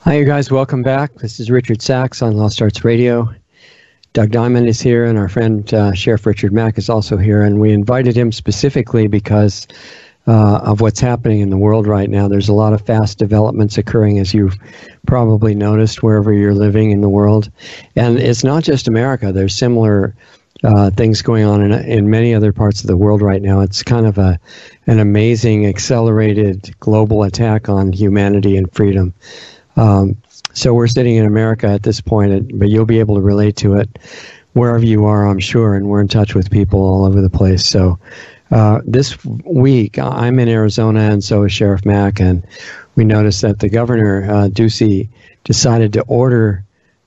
Hi, you guys. Welcome back. This is Richard Sachs on Lost Arts Radio. Doug Diamond is here, and our friend Sheriff Richard Mack is also here. And we invited him specifically because of what's happening in the world right now. There's a lot of fast developments occurring, as you've probably noticed wherever you're living in the world. And it's not just America. There's similar things going on in many other parts of the world right now. It's kind of an amazing, accelerated global attack on humanity and freedom. So we're sitting in America at this point, but you'll be able to relate to it wherever you are, I'm sure, and we're in touch with people all over the place. So this week, I'm in Arizona, and so is Sheriff Mack, and we noticed that the governor, Ducey, decided to order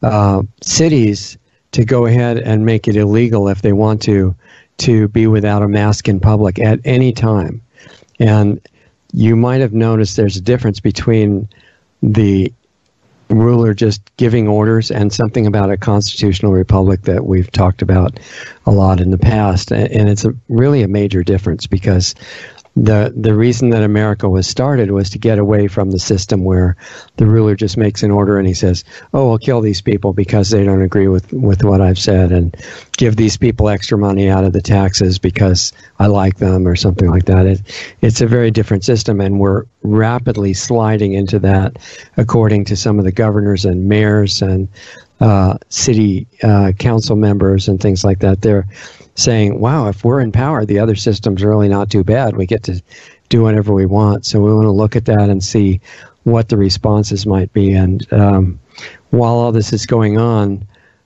cities to go ahead and make it illegal if they want to be without a mask in public at any time. And you might have noticed there's a difference between the ruler just giving orders and something about a constitutional republic that we've talked about a lot in the past. And it's really a major difference, because the reason that America was started was to get away from the system where the ruler just makes an order and he says, oh, I'll kill these people because they don't agree with what I've said, and give these people extra money out of the taxes because I like them, or something like that. It's a very different system, and we're rapidly sliding into that, according to some of the governors and mayors and city council members and things like that. They're saying, wow, if we're in power, the other system's really not too bad. We get to do whatever we want. So we want to look at that and see what the responses might be. And while all this is going on,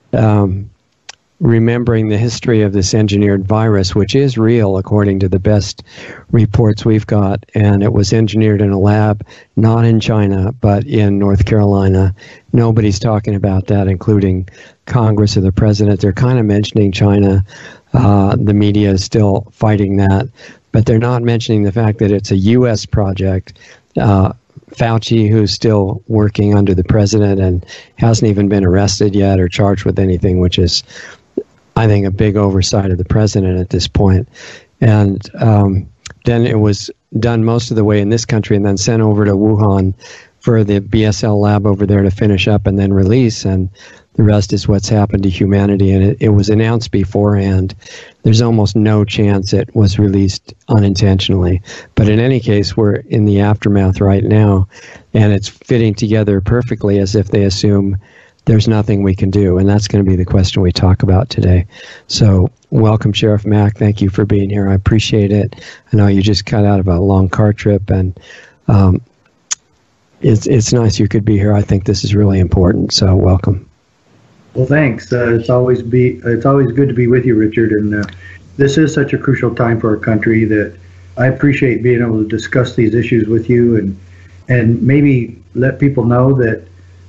remembering the history of this engineered virus, which is real according to the best reports we've got, and it was engineered in a lab, not in China, but in North Carolina. Nobody's talking about that, including Congress or the president. They're kind of mentioning China. The media is still fighting that, but they're not mentioning the fact that it's a U.S. project. Fauci, who's still working under the president and hasn't even been arrested yet or charged with anything, which is, I think, a big oversight of the president at this point. And then it was done most of the way in this country and then sent over to Wuhan for the BSL lab over there to finish up and then release. And the rest is what's happened to humanity. And it was announced beforehand. There's almost no chance it was released unintentionally. But in any case, we're in the aftermath right now, and it's fitting together perfectly as if they assume there's nothing we can do. And that's going to be the question we talk about today. So welcome, Sheriff Mack. Thank you for being here. I appreciate it. I know you just got out of a long car trip, and it's nice you could be here. I think this is really important. So welcome. Well, thanks. It's always good to be with you, Richard. And this is such a crucial time for our country that I appreciate being able to discuss these issues with you, and maybe let people know that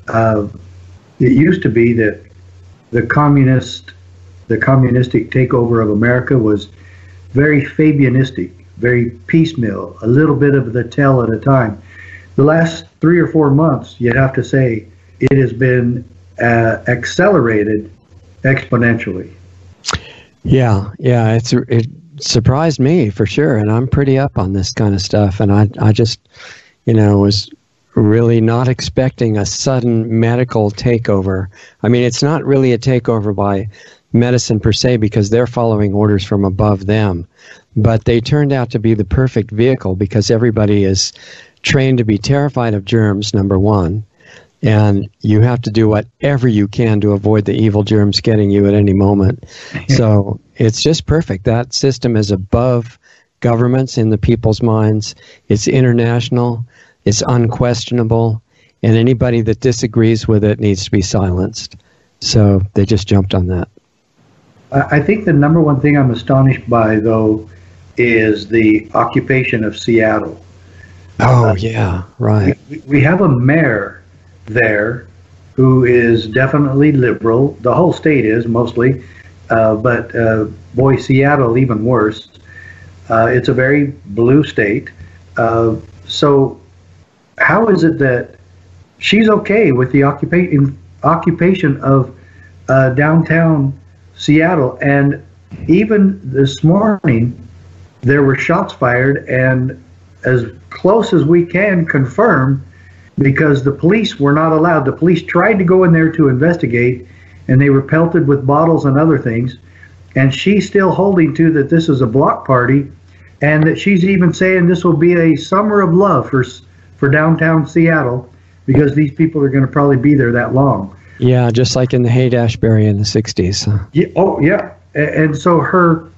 it used to be that the communistic takeover of America was very Fabianistic, very piecemeal, a little bit of the tell at a time. The last 3 or 4 months, you'd have to say, it has been accelerated exponentially. Yeah, it surprised me for sure, and I'm pretty up on this kind of stuff. And I just, was really not expecting a sudden medical takeover. I mean, it's not really a takeover by medicine per se, because they're following orders from above them, but they turned out to be the perfect vehicle, because everybody is trained to be terrified of germs, number one. And you have to do whatever you can to avoid the evil germs getting you at any moment. So it's just perfect. That system is above governments in the people's minds. It's international. It's unquestionable. And anybody that disagrees with it needs to be silenced. So they just jumped on that. I think the number one thing I'm astonished by, though, is the occupation of Seattle. Oh, yeah, right. We have a mayor there who is definitely liberal. The whole state is mostly, but boy, Seattle even worse. It's a very blue state. So how is it that she's okay with the occupation of downtown Seattle? And even this morning, there were shots fired, and as close as we can confirm, because the police were not allowed. The police tried to go in there to investigate, and they were pelted with bottles and other things. And she's still holding to that this is a block party, and that she's even saying this will be a summer of love for downtown Seattle, because these people are going to probably be there that long. Yeah, just like in the Haight-Ashbury in the 60s. Yeah, oh, yeah. And so her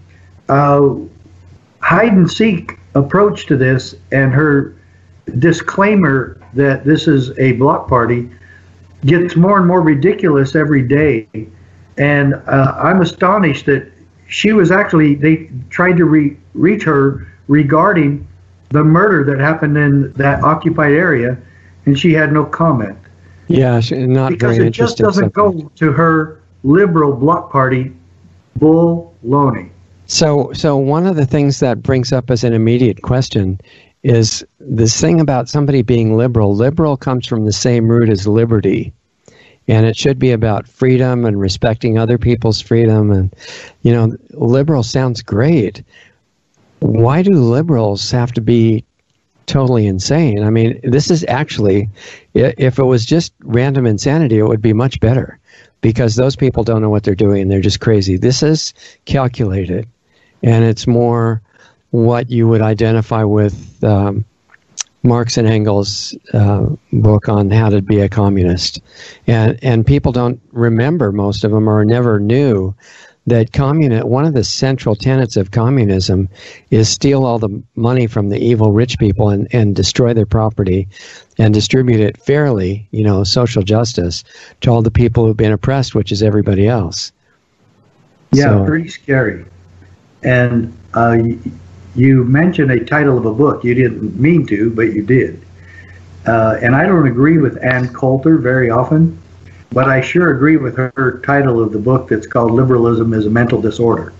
hide-and-seek approach to this, and her disclaimer that this is a block party, gets more and more ridiculous every day. And I'm astonished that she was actually, they tried to reach her regarding the murder that happened in that occupied area, and she had no comment. Yeah, not because very it just interesting doesn't subject. go to her liberal block party bull-loney. So one of the things that brings up as an immediate question is this thing about somebody being liberal. Liberal comes from the same root as liberty. And it should be about freedom and respecting other people's freedom. And, you know, liberal sounds great. Why do liberals have to be totally insane? I mean, this is actually, if it was just random insanity, it would be much better, because those people don't know what they're doing and they're just crazy. This is calculated, and it's more what you would identify with Marx and Engels' book on how to be a communist. And people don't remember, most of them, or never knew that one of the central tenets of communism is steal all the money from the evil rich people and destroy their property and distribute it fairly, you know, social justice, to all the people who've been oppressed, which is everybody else. Yeah, So- pretty scary. And you mentioned a title of a book. You didn't mean to, but you did. And I don't agree with Ann Coulter very often, but I sure agree with her title of the book that's called Liberalism is a Mental Disorder.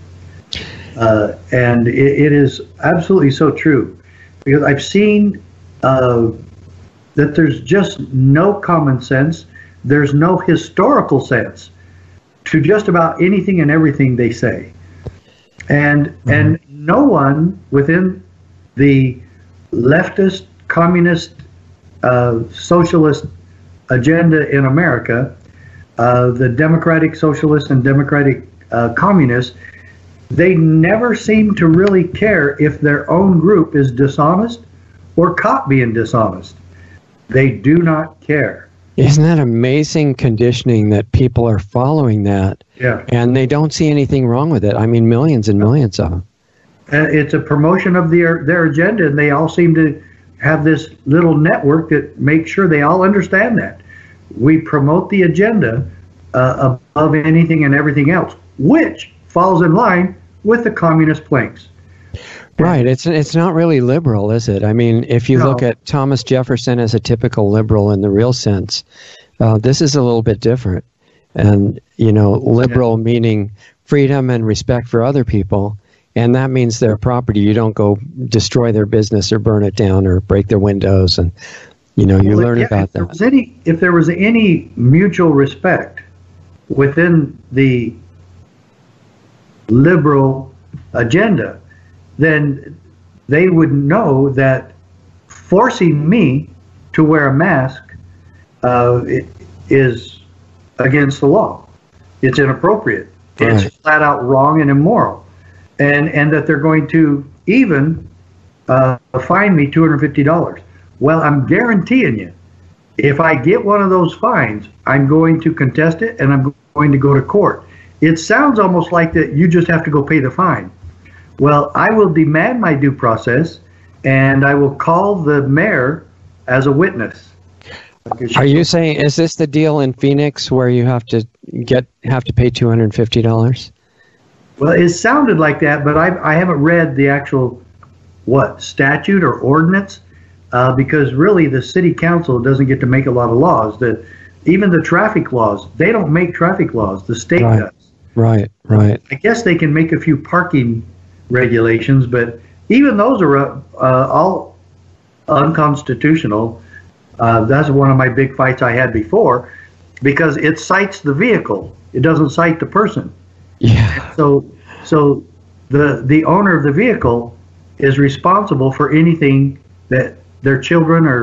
And it is absolutely so true, because I've seen that there's just no common sense, there's no historical sense to just about anything and everything they say. And no one within the leftist, communist, socialist agenda in America, the democratic socialists and democratic communists, they never seem to really care if their own group is dishonest or caught being dishonest. They do not care. Isn't that amazing conditioning that people are following that? Yeah. And they don't see anything wrong with it. I mean, millions and millions of them. It's a promotion of their agenda, and they all seem to have this little network that makes sure they all understand that. We promote the agenda above anything and everything else, which falls in line with the communist planks. Right. It's not really liberal, is it? I mean, if you No. look at Thomas Jefferson as a typical liberal in the real sense, this is a little bit different. And, you know, liberal meaning freedom and respect for other people. And that means their property. You don't go destroy their business or burn it down or break their windows. And, you know, you learn about that. If there was any mutual respect within the liberal agenda, then they would know that forcing me to wear a mask is against the law. It's inappropriate. Right. It's flat out wrong and immoral. And that they're going to even fine me $250. Well, I'm guaranteeing you, if I get one of those fines, I'm going to contest it and I'm going to go to court. It sounds almost like that you just have to go pay the fine. Well, I will demand my due process, and I will call the mayor as a witness. Are you saying, is this the deal in Phoenix where you have to pay $250? Well, it sounded like that, but I haven't read the actual statute or ordinance, because really the city council doesn't get to make a lot of laws. Even the traffic laws, they don't make traffic laws. The state does. Right. I guess they can make a few parking regulations, but even those are all unconstitutional. That's one of my big fights I had before, because it cites the vehicle. It doesn't cite the person. Yeah. So the owner of the vehicle is responsible for anything that their children or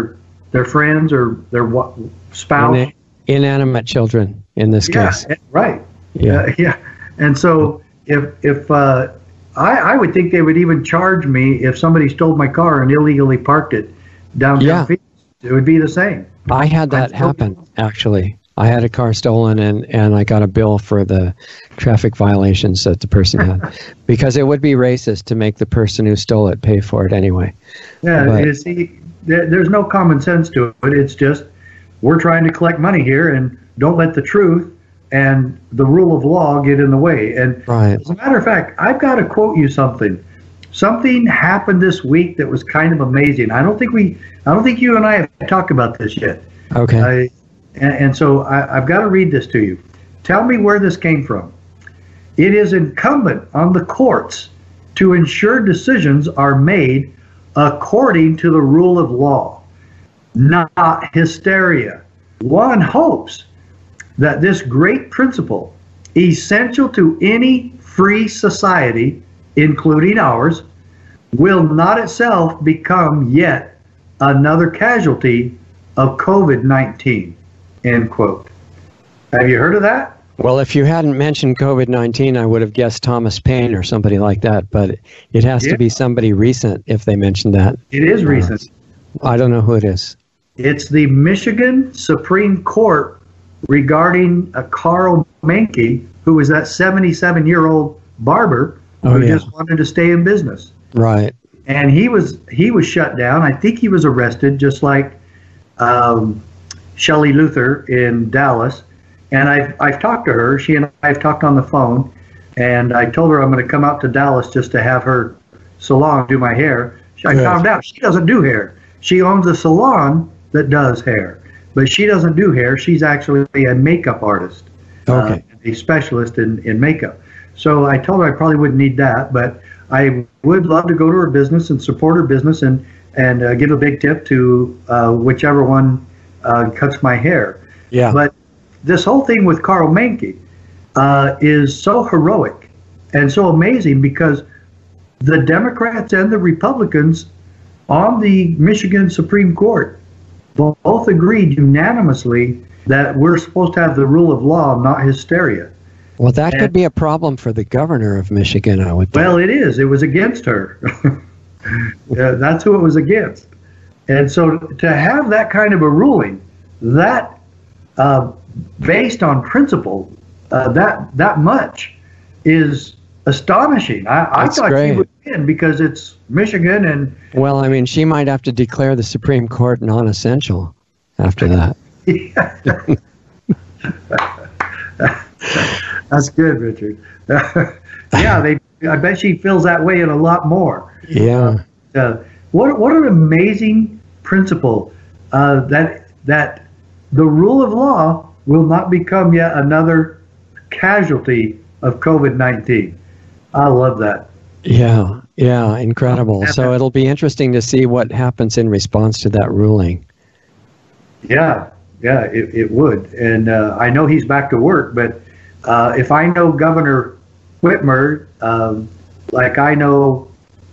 their friends or their spouse. Inanimate children in this case. Right. Yeah. Yeah. And so if I would think they would even charge me if somebody stole my car and illegally parked it downtown Phoenix. It would be the same. I had that happen, actually. I had a car stolen, and I got a bill for the traffic violations that the person had. Because it would be racist to make the person who stole it pay for it anyway. Yeah, you see, there's no common sense to it. It's just, we're trying to collect money here, and don't let the truth and the rule of law get in the way. And as a matter of fact, I've got to quote you something. Something happened this week that was kind of amazing. I don't think you and I have talked about this yet. Okay. So I've got to read this to you. Tell me where this came from. It is incumbent on the courts to ensure decisions are made according to the rule of law, not hysteria. One hopes that this great principle, essential to any free society, including ours, will not itself become yet another casualty of COVID-19, end quote. Have you heard of that? Well, if you hadn't mentioned COVID-19, I would have guessed Thomas Paine or somebody like that, but it has to be somebody recent if they mentioned that. It is recent. I don't know who it is. It's the Michigan Supreme Court regarding Carl Menke, who was that 77-year-old barber who just wanted to stay in business. Right. And he was shut down. I think he was arrested, just like Shelley Luther in Dallas. And I've talked to her. She and I have talked on the phone. And I told her I'm going to come out to Dallas just to have her salon do my hair. I found out she doesn't do hair. She owns a salon that does hair. But she doesn't do hair. She's actually a makeup artist, a specialist in makeup. So I told her I probably wouldn't need that, but I would love to go to her business and support her business and give a big tip to whichever one cuts my hair. Yeah. But this whole thing with Carl Menke is so heroic and so amazing because the Democrats and the Republicans on the Michigan Supreme Court both agreed unanimously that we're supposed to have the rule of law, not hysteria. Well, that could be a problem for the governor of Michigan, I would think. Well, it is. It was against her. That's who it was against. And so to have that kind of a ruling, that based on principle, that much is astonishing. I thought she would win because it's Michigan and... Well, I mean, she might have to declare the Supreme Court non-essential after that. That's good, Richard. I bet she feels that way in a lot more. Yeah. What an amazing principle that the rule of law will not become yet another casualty of COVID-19. I love that. Yeah, incredible. So it'll be interesting to see what happens in response to that ruling. Yeah, it would. And I know he's back to work, but if I know Governor Whitmer, like I know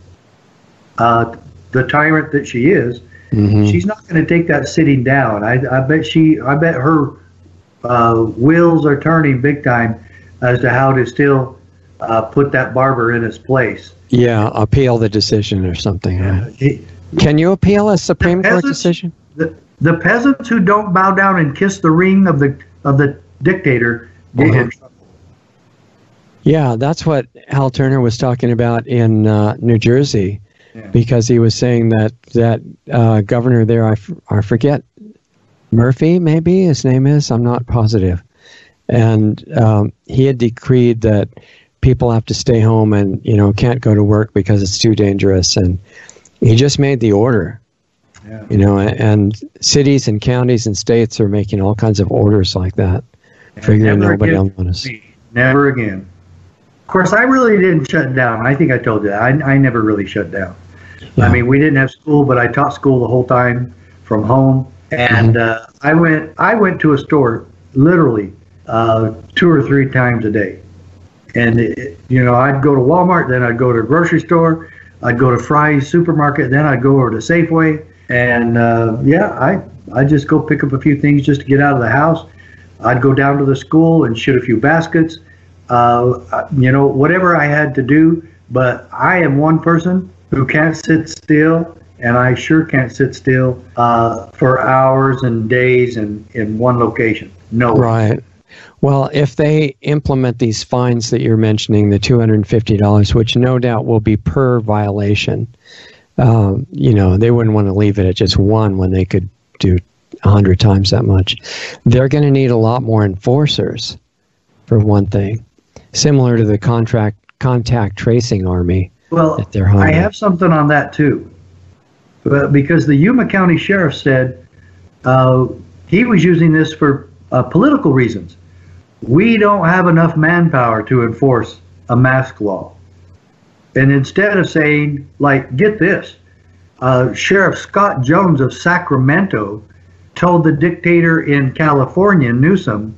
the tyrant that she is, she's not going to take that sitting down. I bet her wheels are turning big time as to how to still put that barber in his place. Yeah, appeal the decision or something. Right? Can you appeal a Supreme Court decision? The peasants who don't bow down and kiss the ring of the dictator get in trouble. Yeah, that's what Hal Turner was talking about in New Jersey, because he was saying that governor there, I forget, Murphy maybe his name is, I'm not positive, and he had decreed that people have to stay home and can't go to work because it's too dangerous, and he just made the order. And cities and counties and states are making all kinds of orders like that, figuring nobody else wants. Never again. Of course, I really didn't shut down. I think I told you that. I never really shut down. Yeah. I mean, we didn't have school, but I taught school the whole time from home. And I went to a store literally 2 or 3 times a day. And, I'd go to Walmart, then I'd go to a grocery store, I'd go to Fry's supermarket, then I'd go over to Safeway, And I just go pick up a few things just to get out of the house. I'd go down to the school and shoot a few baskets, whatever I had to do. But I am one person who can't sit still, and I sure can't sit still for hours and days in one location. No. Right. Well, if they implement these fines that you're mentioning, the $250, which no doubt will be per violation, they wouldn't want to leave it at just one when they could do 100 times that much. They're going to need a lot more enforcers, for one thing, similar to the contact tracing army. Well, that they're hiring. I have something on that too, because the Yuma County Sheriff said he was using this for political reasons. We don't have enough manpower to enforce a mask law. And instead of saying, like, get this, Sheriff Scott Jones of Sacramento told the dictator in California, Newsom,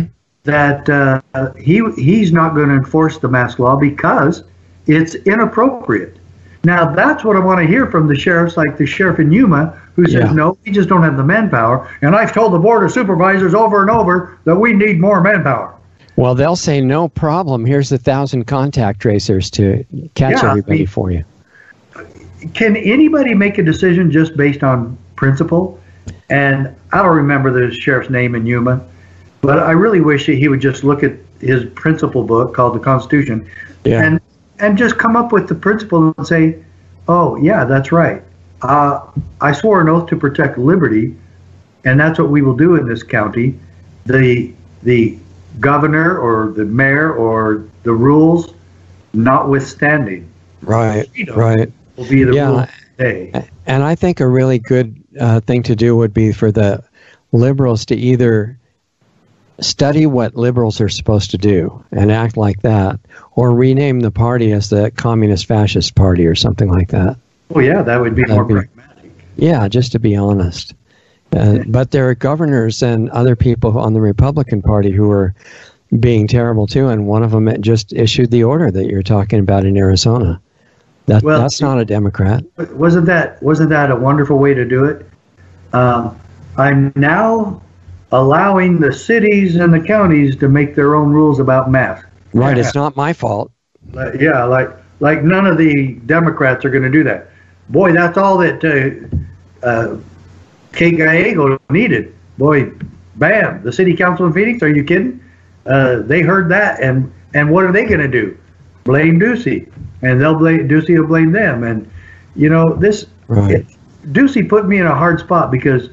that he's not going to enforce the mask law because it's inappropriate. Now, that's what I want to hear from the sheriffs, like the sheriff in Yuma, who says, no, we just don't have the manpower. And I've told the board of supervisors over and over that we need more manpower. Well, they'll say, no problem. Here's 1,000 contact tracers to catch everybody for you. Can anybody make a decision just based on principle? And I don't remember the sheriff's name in Yuma, but I really wish he would just look at his principle book called the Constitution and just come up with the principle and say, oh, yeah, that's right. I swore an oath to protect liberty, and that's what we will do in this county. The governor or the mayor or the rules notwithstanding. Right, right. Will be the rule today. And I think a really good thing to do would be for the liberals to either study what liberals are supposed to do and act like that, or rename the party as the Communist Fascist Party or something like that. Oh, yeah, that would be more pragmatic. Yeah, just to be honest. But there are governors and other people on the Republican Party who are being terrible too, and one of them just issued the order that you're talking about in Arizona. That's not a Democrat. Wasn't that a wonderful way to do it? I'm now allowing the cities and the counties to make their own rules about masks. Right, it's not my fault. Like none of the Democrats are going to do that. Boy, that's all that Kate Gallego needed. Boy, bam, the city council in Phoenix, are you kidding? They heard that, and what are they going to do? Blame Ducey, and Ducey will blame them. And, Ducey put me in a hard spot because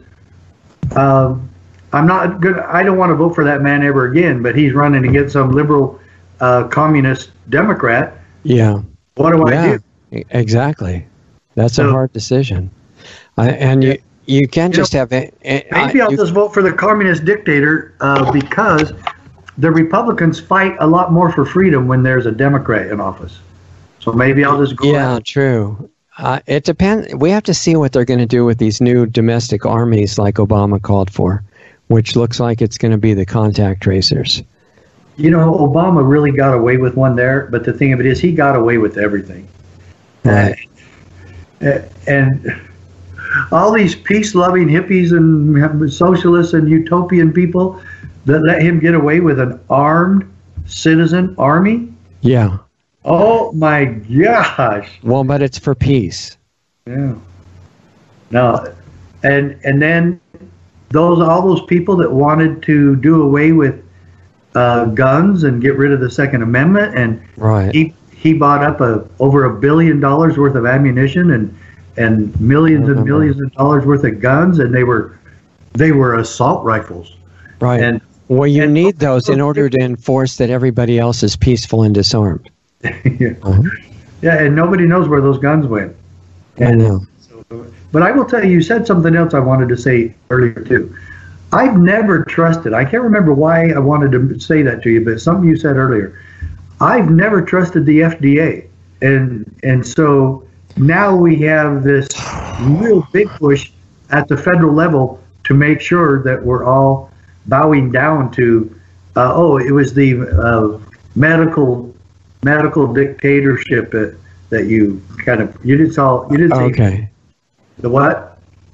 I'm not good. I don't want to vote for that man ever again, but he's running against some liberal communist Democrat. Yeah. What do I do? Exactly. That's a hard decision. You can't just have it. Maybe I'll just vote for the communist dictator because the Republicans fight a lot more for freedom when there's a Democrat in office. So maybe I'll just go. Yeah, true. It depends. We have to see what they're going to do with these new domestic armies like Obama called for, which looks like it's going to be the contact tracers. Obama really got away with one there, but the thing of it is he got away with everything. Right. And all these peace-loving hippies and socialists and utopian people that let him get away with an armed citizen army? Yeah. Oh, my gosh. Well, but it's for peace. Yeah. No. And then all those people that wanted to do away with guns and get rid of the Second Amendment, and right. He bought up over $1 billion worth of ammunition and millions and millions of dollars worth of guns, and they were assault rifles. Right. And you need those in order to enforce that everybody else is peaceful and disarmed. Yeah. Yeah, and nobody knows where those guns went. I know. But I will tell you, you said something else I wanted to say earlier too. I've never trusted, I can't remember why I wanted to say that to you, but something you said earlier. I've never trusted the FDA. And so now we have this real big push at the federal level to make sure that we're all bowing down to, it was the medical dictatorship that you didn't say. Okay. The what?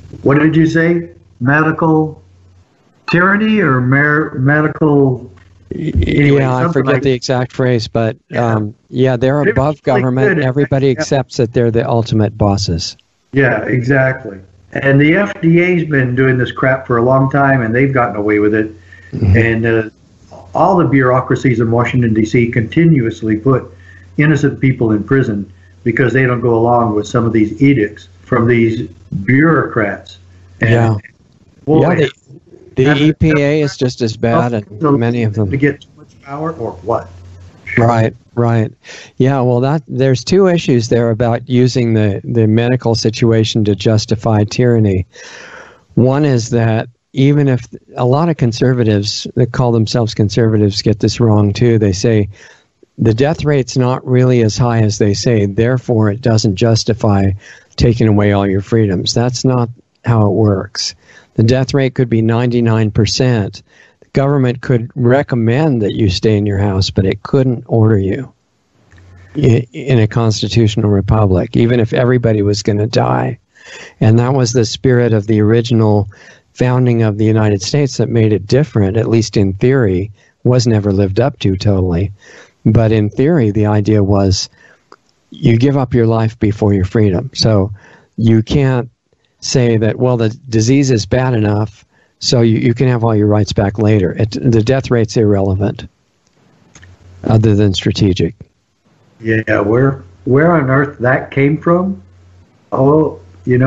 what did you say? Medical tyranny or medical? Anyway, yeah, I forget the exact phrase, but they're above government. Everybody accepts that they're the ultimate bosses. Yeah, exactly. And the FDA's been doing this crap for a long time, and they've gotten away with it. Mm-hmm. And all the bureaucracies in Washington, D.C. continuously put innocent people in prison because they don't go along with some of these edicts from these bureaucrats. And the EPA is just as bad, and many of them. To get too much power or what? Right. Yeah, well, there's two issues there about using the medical situation to justify tyranny. One is that even if a lot of conservatives that call themselves conservatives get this wrong too, they say the death rate's not really as high as they say, therefore it doesn't justify taking away all your freedoms. That's not how it works. The death rate could be 99%. The government could recommend that you stay in your house, but it couldn't order you in a constitutional republic, even if everybody was going to die. And that was the spirit of the original founding of the United States that made it different, at least in theory. Was never lived up to totally. But in theory, the idea was you give up your life before your freedom. So you can't say that, well, the disease is bad enough, so you can have all your rights back later. The death rate's irrelevant, other than strategic. Yeah, where on earth that came from? Oh, we've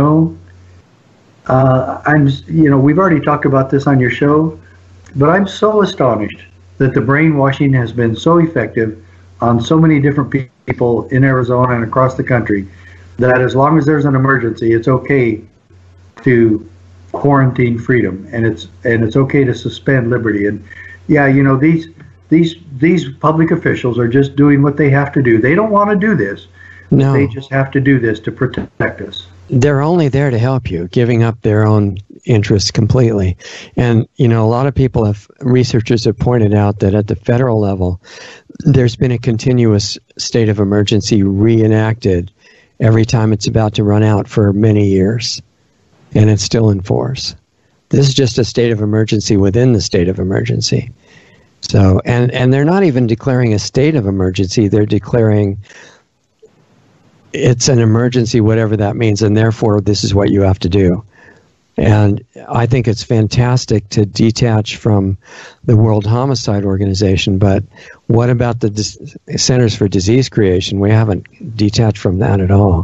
already talked about this on your show, but I'm so astonished that the brainwashing has been so effective on so many different people in Arizona and across the country that as long as there's an emergency, it's okay to quarantine freedom, and it's okay to suspend liberty. And these public officials are just doing what they have to do. They don't want to do this. No. They just have to do this to protect us. They're only there to help you, giving up their own interests completely. And, a lot of researchers have pointed out that at the federal level, there's been a continuous state of emergency reenacted every time it's about to run out for many years. And it's still in force. This is just a state of emergency within the state of emergency. So, and they're not even declaring a state of emergency. They're declaring it's an emergency, whatever that means, and therefore this is what you have to do. And I think it's fantastic to detach from the World Homicide Organization, but what about the Centers for Disease Creation? We haven't detached from that at all.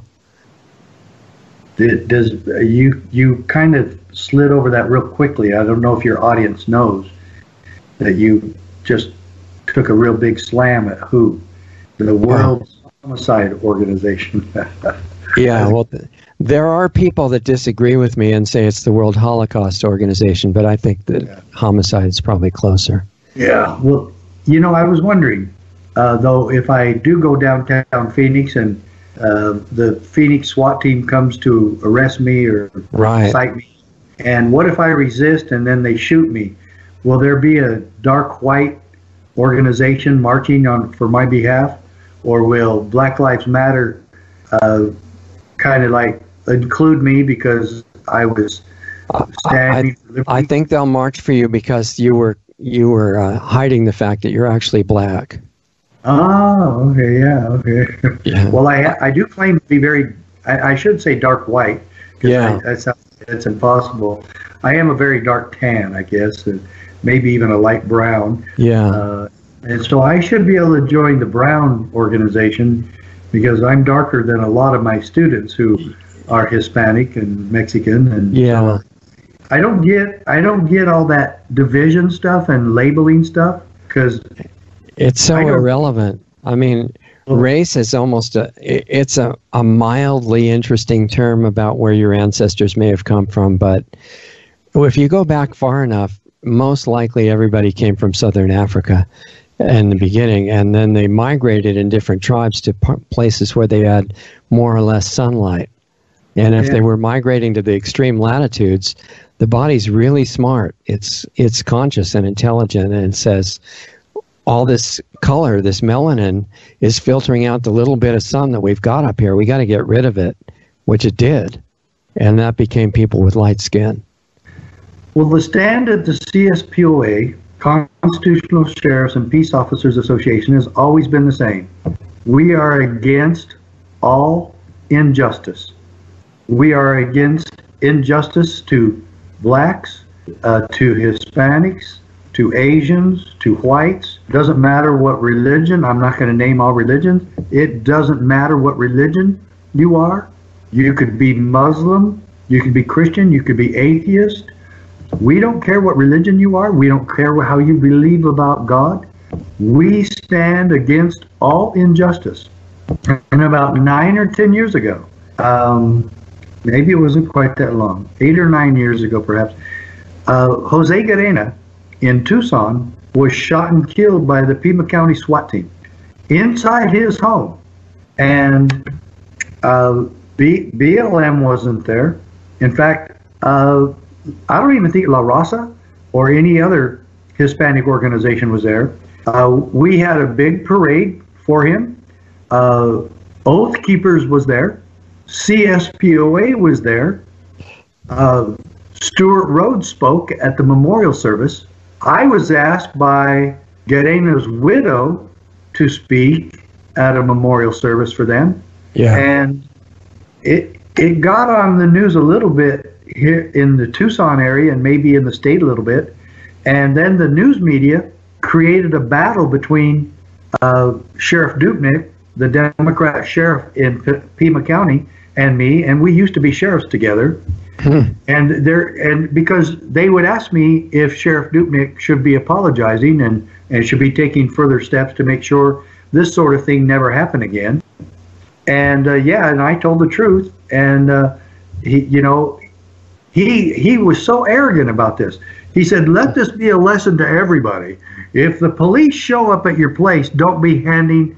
You kind of slid over that real quickly. I don't know if your audience knows that you just took a real big slam at WHO, the World Homicide Organization. Yeah, well, there are people that disagree with me and say it's the World Holocaust Organization, but I think that homicide is probably closer. Yeah, well, I was wondering, though, if I do go downtown Phoenix and the Phoenix SWAT team comes to arrest me or cite me, and what if I resist and then they shoot me? Will there be a dark white organization marching for my behalf, or will Black Lives Matter kind of like include me because I was standing for liberty? I think they'll march for you because you were hiding the fact that you're actually black. Oh, okay, okay. Yeah. Well, I do claim to be I should say dark white, because that's impossible. I am a very dark tan, I guess, and maybe even a light brown. Yeah. And so I should be able to join the brown organization because I'm darker than a lot of my students who are Hispanic and Mexican, and I don't get all that division stuff and labeling stuff because it's so irrelevant. I mean, race is almost a mildly interesting term about where your ancestors may have come from, but if you go back far enough, most likely everybody came from Southern Africa in the beginning, and then they migrated in different tribes to places where they had more or less sunlight. And if they were migrating to the extreme latitudes, the body's really smart. It's conscious and intelligent, and it says, all this color, this melanin, is filtering out the little bit of sun that we've got up here. We got to get rid of it, which it did. and that became people with light skin. Well, the stand at the CSPOA, Constitutional Sheriffs and Peace Officers Association, has always been the same. We are against all injustice. We are against injustice to blacks, to Hispanics, to Asians, to whites. Doesn't matter what religion. I'm not going to name all religions. It doesn't matter what religion you are. You could be Muslim, you could be Christian, you could be atheist. We don't care what religion you are. We don't care how you believe about God. We stand against all injustice. And about 9 or 10 years ago, maybe it wasn't quite that long, 8 or 9 years ago perhaps, Jose Garena in Tucson was shot and killed by the Pima County SWAT team inside his home. And BLM wasn't there. In fact, I don't even think La Raza or any other Hispanic organization was there. We had a big parade for him. Oath Keepers was there. CSPOA was there. Stuart Rhodes spoke at the memorial service. I was asked by Garena's widow to speak at a memorial service for them. Yeah. And it got on the news a little bit here in the Tucson area and maybe in the state a little bit. And then the news media created a battle between Sheriff Dupnick, the Democrat sheriff in Pima County, and me, and we used to be sheriffs together. And because they would ask me if Sheriff Dupnick should be apologizing and should be taking further steps to make sure this sort of thing never happened again. And and I told the truth. And he was so arrogant about this. He said, "Let this be a lesson to everybody. If the police show up at your place, don't be handling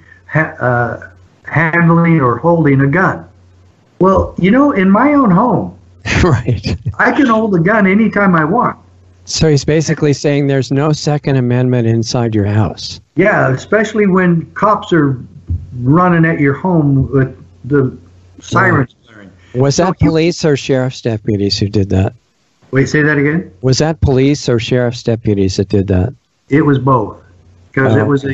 or holding a gun." Well, in my own home, right, I can hold a gun anytime I want. So he's basically saying there's no Second Amendment inside your house. Yeah, especially when cops are running at your home with the sirens blaring. Was that police or sheriff's deputies who did that? Wait, say that again? Was that police or sheriff's deputies that did that? It was both, because it was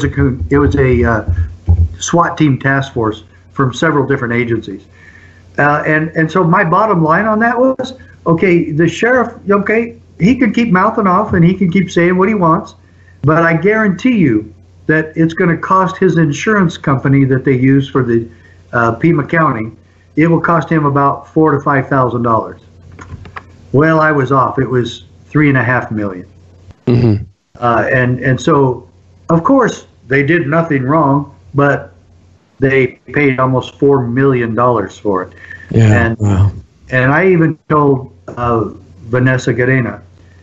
a SWAT team task force from several different agencies. And so my bottom line on that was, okay, the sheriff, he can keep mouthing off and he can keep saying what he wants, but I guarantee you that it's going to cost his insurance company that they use for the Pima County, it will cost him about $4,000 to $5,000. Well, I was off. It was $3.5 million. Mm-hmm. And so, of course, they did nothing wrong, but they paid almost $4 million for it. Yeah, wow. And I even told Vanessa Garena,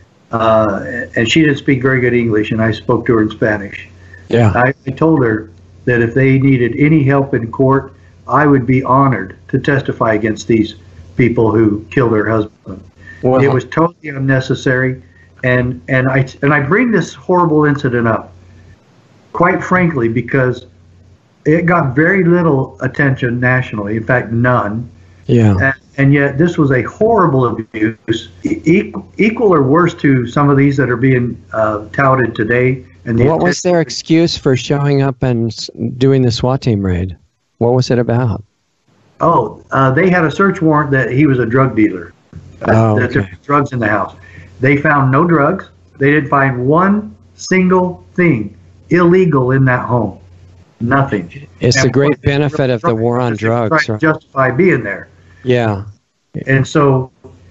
and she didn't speak very good English, and I spoke to her in Spanish. Yeah. I told her that if they needed any help in court, I would be honored to testify against these people who killed her husband. Well, it was totally unnecessary, and I bring this horrible incident up, quite frankly, because it got very little attention nationally. In fact, none. Yeah. And yet, this was a horrible abuse, equal or worse to some of these that are being touted today. And what was their excuse for showing up and doing the SWAT team raid? What was it about? Oh, they had a search warrant that he was a drug dealer. That there were drugs in the house. They found no drugs. They didn't find one single thing illegal in that home. Nothing. It's the great benefit of the war on drugs. Right? Justify being there. Yeah. And so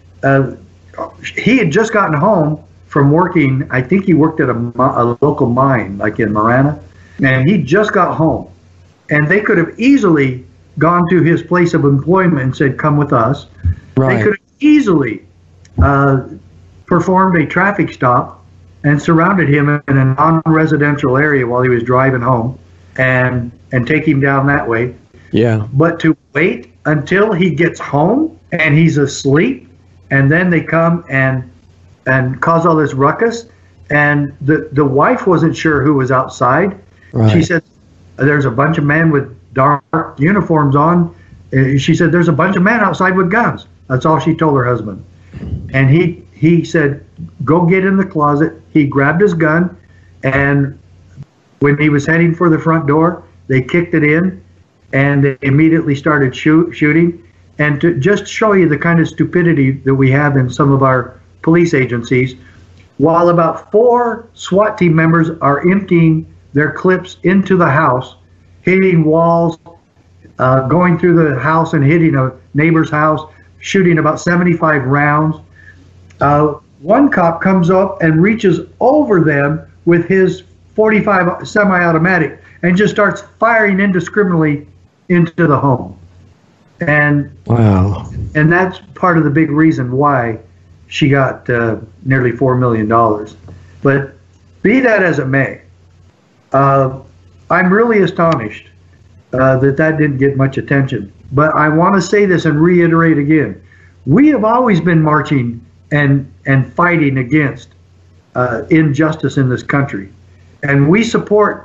he had just gotten home from working. I think he worked at a local mine, like in Marana, and he just got home. And they could have easily gone to his place of employment and said, "Come with us." Right. They could have easily performed a traffic stop and surrounded him in a non-residential area while he was driving home and take him down that way. Yeah. But to wait until he gets home and he's asleep, and then they come and cause all this ruckus, and the wife wasn't sure who was outside. Right. She said, "There's a bunch of men with dark uniforms on, She said, there's a bunch of men outside with guns. That's all she told her husband. And he said, go get in the closet. He grabbed his gun, and when he was heading for the front door, they kicked it in, and they immediately started shooting. And to just show you the kind of stupidity that we have in some of our police agencies, while about 4 SWAT team members are emptying their clips into the house, hitting walls, going through the house and hitting a neighbor's house, shooting about 75 rounds. One cop comes up and reaches over them with his .45 semi-automatic and just starts firing indiscriminately into the home. And wow. And that's part of the big reason why she got nearly $4 million. But be that as it may, I'm really astonished that didn't get much attention. But I want to say this and reiterate again. We have always been marching and fighting against injustice in this country. And we support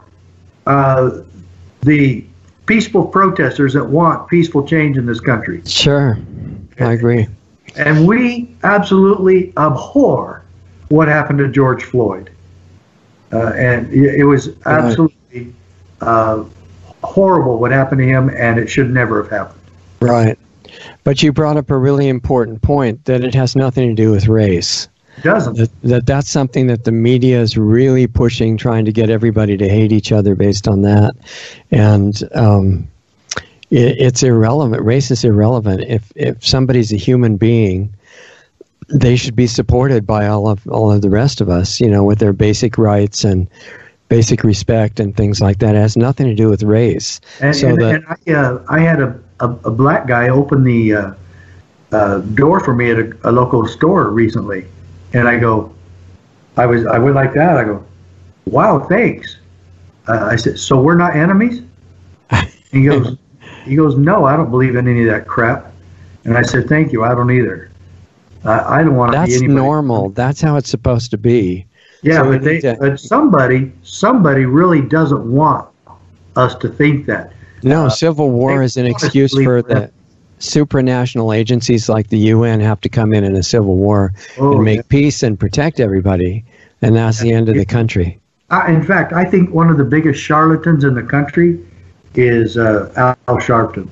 the peaceful protesters that want peaceful change in this country. Sure, I agree. And we absolutely abhor what happened to George Floyd. And it was absolutely horrible what happened to him, and it should never have happened. Right. But you brought up a really important point, that it has nothing to do with race. It doesn't. That's something that the media is really pushing, trying to get everybody to hate each other based on that. And it's irrelevant. Race is irrelevant. If somebody's a human being, they should be supported by all of the rest of us, with their basic rights and basic respect and things like that. It has nothing to do with race. I had a black guy open the door for me at a local store recently, and I went like that. I go, wow, thanks. I said, so we're not enemies? He goes, no, I don't believe in any of that crap. And I said, thank you, I don't either. I don't want to be anybody. That's normal. That's how it's supposed to be. Yeah, so but somebody really doesn't want us to think that. No, civil war is an excuse for the supranational agencies like the UN have to come in a civil war and make peace and protect everybody, and that's the end of the country. In fact, I think one of the biggest charlatans in the country is Al Sharpton.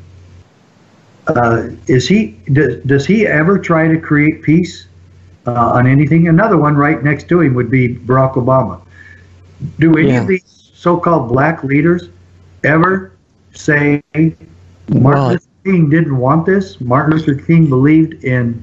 Does he ever try to create peace on anything? Another one right next to him would be Barack Obama. Do any of these so-called black leaders ever say Martin Luther King didn't want this? Martin Luther King believed in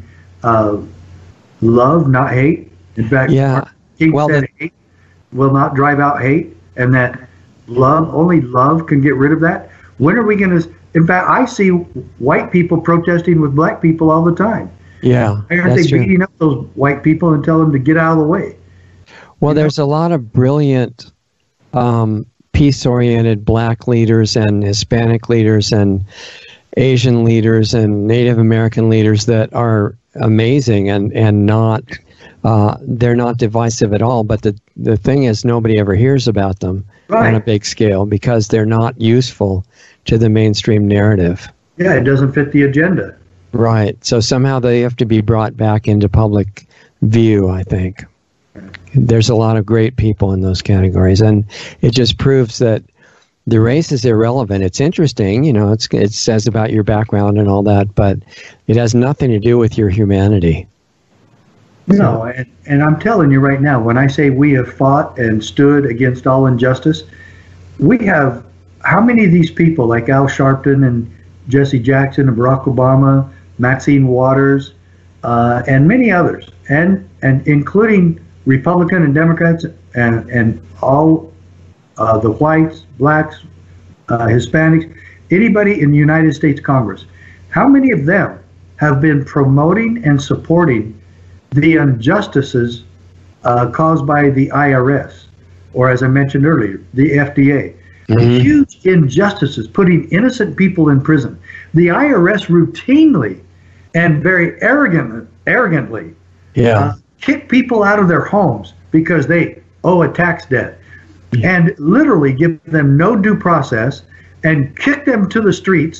love, not hate. In fact, Martin King said hate will not drive out hate, and that only love can get rid of that. When are we going to? In fact, I see white people protesting with black people all the time. Yeah, why aren't they beating up those white people and tell them to get out of the way? Well, there's a lot of brilliant peace-oriented black leaders and Hispanic leaders and Asian leaders and Native American leaders that are amazing and not they're not divisive at all. But the thing is, nobody ever hears about them on a big scale because they're not useful to the mainstream narrative. Yeah, it doesn't fit the agenda. Right. So somehow they have to be brought back into public view, I think. There's a lot of great people in those categories, and it just proves that the race is irrelevant. It's interesting, it says about your background and all that, but it has nothing to do with your humanity. No, and I'm telling you right now, when I say we have fought and stood against all injustice, we have, how many of these people like Al Sharpton and Jesse Jackson and Barack Obama, Maxine Waters, and many others, and including Republican and Democrats and all the whites, blacks, Hispanics, anybody in the United States Congress, how many of them have been promoting and supporting the injustices caused by the IRS, or as I mentioned earlier, the FDA? Mm-hmm. Huge injustices, putting innocent people in prison. The IRS routinely and very arrogantly kick people out of their homes because they owe a tax debt, and literally give them no due process and kick them to the streets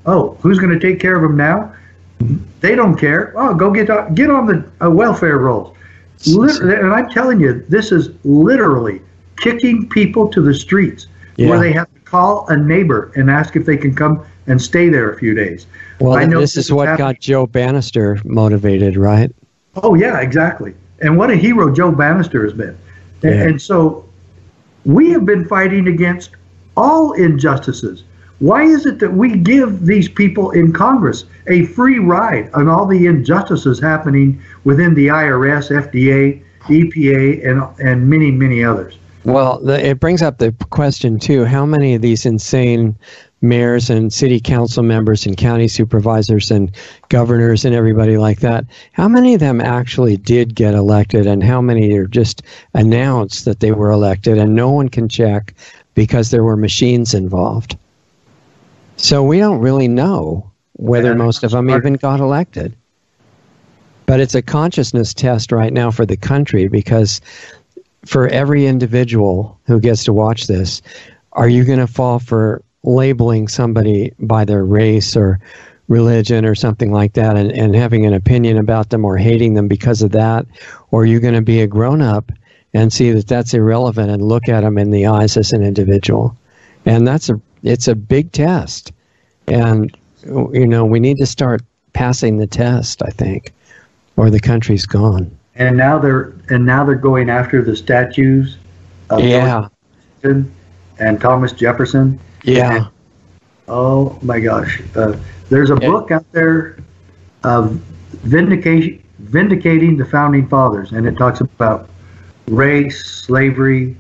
Oh, who's going to take care of them now? They don't care. Oh, go get on the welfare rolls. And I'm telling you, this is literally kicking people to the streets where they have to call a neighbor and ask if they can come and stay there a few days. Well, this is what got Joe Bannister motivated, right? Oh, yeah, exactly. And what a hero Joe Bannister has been. Yeah. And so we have been fighting against all injustices. Why is it that we give these people in Congress a free ride on all the injustices happening within the IRS, FDA, EPA, and many, many others? Well, it brings up the question, too, how many of these insane mayors and city council members and county supervisors and governors and everybody like that, how many of them actually did get elected, and how many are just announced that they were elected and no one can check because there were machines involved? So we don't really know whether most of them even got elected. But it's a consciousness test right now for the country, because for every individual who gets to watch this, are you going to fall for labeling somebody by their race or religion or something like that and having an opinion about them or hating them because of that? Or are you going to be a grown-up and see that that's irrelevant and look at them in the eyes as an individual? And it's a big test. And, we need to start passing the test, I think, or the country's gone. And now they're going after the statues of Jefferson and Thomas Jefferson. Yeah. And, oh my gosh. There's a book out there of vindicating the founding fathers, and it talks about race, slavery,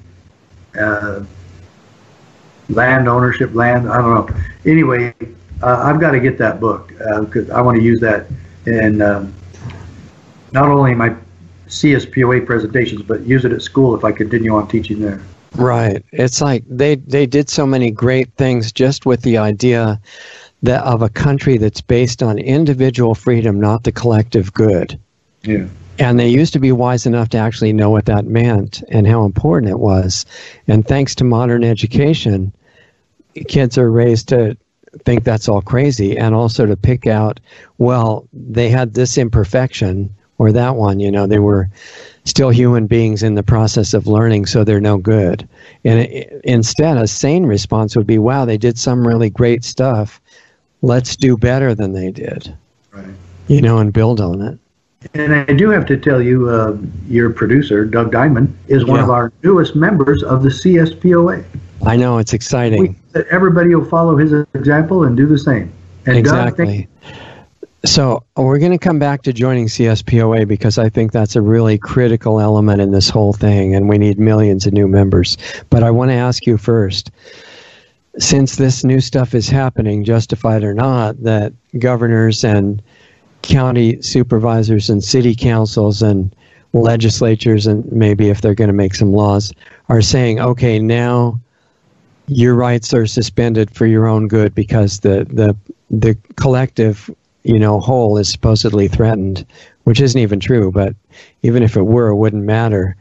land ownership, I don't know. Anyway, I've got to get that book because I want to use that in not only my CSPOA presentations, but use it at school if I continue on teaching there. Right. It's like they did so many great things just with the idea that of a country that's based on individual freedom, not the collective good. Yeah. And they used to be wise enough to actually know what that meant and how important it was. And thanks to modern education, kids are raised to think that's all crazy, and also to pick out, well, they had this imperfection or that one, they were still human beings in the process of learning, so they're no good. And instead, a sane response would be, wow, they did some really great stuff. Let's do better than they did. Right. And build on it. And I do have to tell you, your producer, Doug Diamond, is one of our newest members of the CSPOA. I know, it's exciting. Everybody will follow his example and do the same. And exactly. So we're going to come back to joining CSPOA because I think that's a really critical element in this whole thing, and we need millions of new members. But I want to ask you first, since this new stuff is happening, justified or not, that governors and county supervisors and city councils and legislatures, and maybe if they're going to make some laws, are saying, okay, now your rights are suspended for your own good because the collective whole is supposedly threatened, which isn't even true, but even if it were, it wouldn't matter.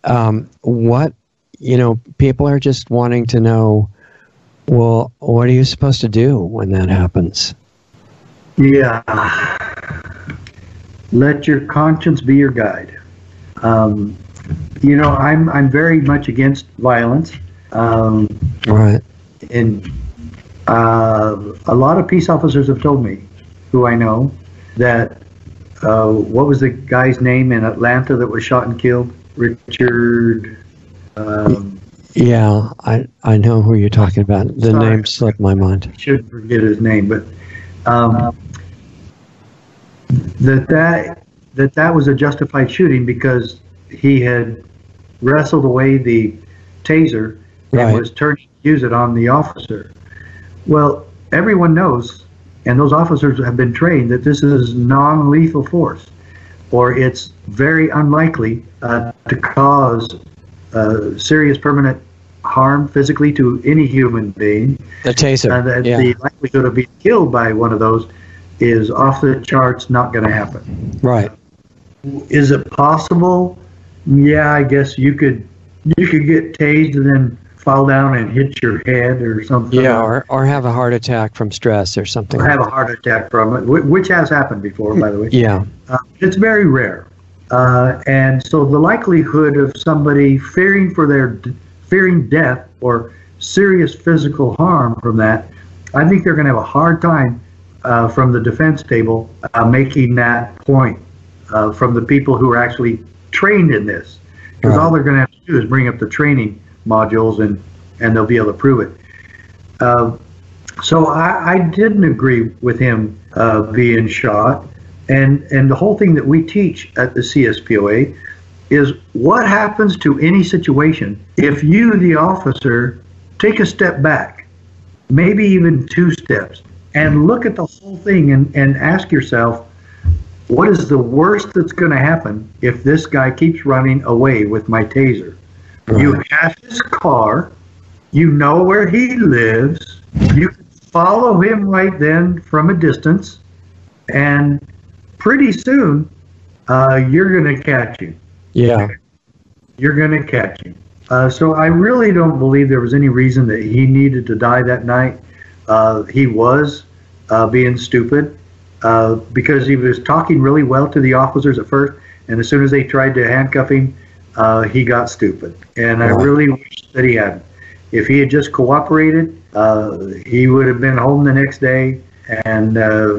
People are just wanting to know, well, what are you supposed to do when that happens? Yeah. Let your conscience be your guide. I'm very much against violence. Right. And a lot of peace officers have told me, who I know, that what was the guy's name in Atlanta that was shot and killed? Richard. Yeah, I know who you're talking about. The name slipped my mind. I should forget his name, but that was a justified shooting because he had wrestled away the taser and was turning to use it on the officer. Well, everyone knows, and those officers have been trained, that this is non-lethal force, or it's very unlikely to cause serious permanent harm physically to any human being. The taser. The likelihood of being killed by one of those is off the charts, not going to happen. Right. Is it possible? Yeah, I guess you could get tased and then fall down and hit your head or something. Yeah, or have a heart attack from stress or something. Or have a heart attack from it, which has happened before, by the way. Yeah. It's very rare. And so the likelihood of somebody fearing death or serious physical harm from that, I think they're going to have a hard time from the defense table making that point from the people who are actually trained in this. Because all they're going to have to do is bring up the training modules and they'll be able to prove it. So I didn't agree with him being shot. And the whole thing that we teach at the CSPOA is what happens to any situation if you, the officer, take a step back, maybe even 2 steps, and look at the whole thing and ask yourself, what is the worst that's going to happen if this guy keeps running away with my taser? Right. You have his car, you know where he lives, you can follow him right then from a distance, and pretty soon, you're going to catch him. Yeah. You're going to catch him. So I really don't believe there was any reason that he needed to die that night. He was being stupid because he was talking really well to the officers at first, and as soon as they tried to handcuff him, he got stupid. And I really wish that he hadn't. If he had just cooperated, he would have been home the next day, and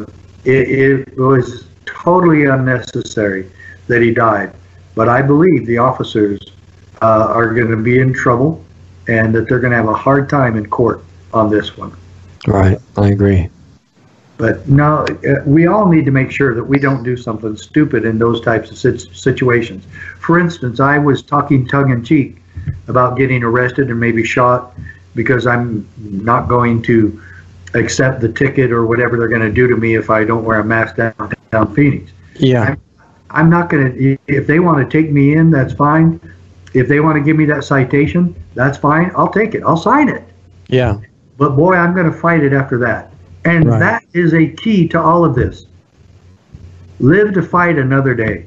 it was totally unnecessary that he died. But I believe the officers are going to be in trouble and that they're going to have a hard time in court on this one. Right, I agree. But no, we all need to make sure that we don't do something stupid in those types of situations. For instance, I was talking tongue-in-cheek about getting arrested and maybe shot because I'm not going to accept the ticket or whatever they're going to do to me if I don't wear a mask downtown Phoenix. Yeah. I'm not going to, if they want to take me in, that's fine. If they want to give me that citation, that's fine. I'll take it. I'll sign it. Yeah. But boy, I'm going to fight it after that. And that is a key to all of this. Live to fight another day.